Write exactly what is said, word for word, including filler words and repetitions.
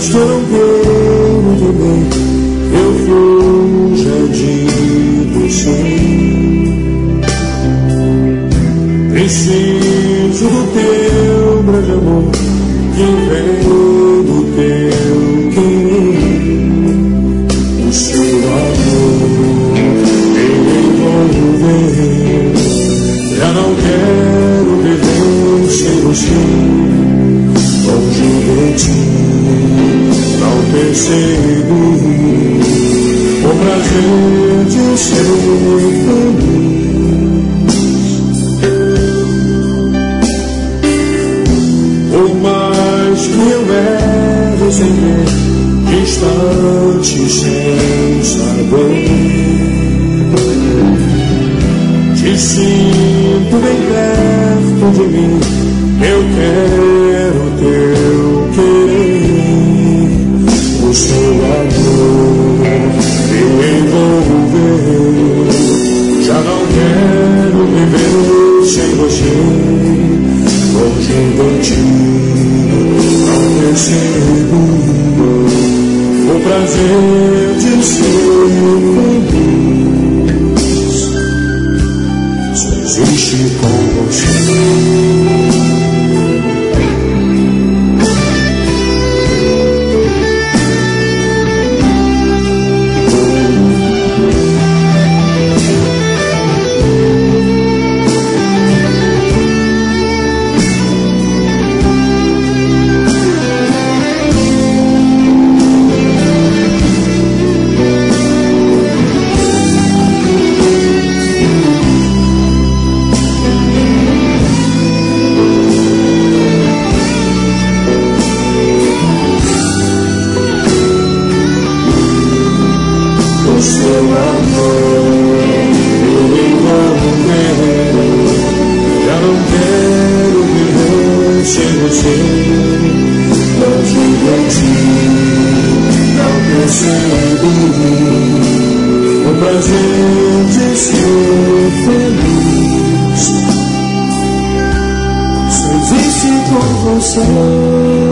mais que eu não quero viver, eu fuja de você. Preciso do teu grande amor, que vem do teu querer. O seu amor me envolver. Já não quero viver sem você. Longe de ti, não percebi o prazer de ser feliz. Por mais que eu erre sem ver, distante sem saber, te sinto bem perto de mim. Eu quero teu querer, o seu amor me envolver. Já não quero viver sem você. Longe de ti, não percebo o prazer de ser feliz. Só existe com você. O prazer de ser feliz só existe com você.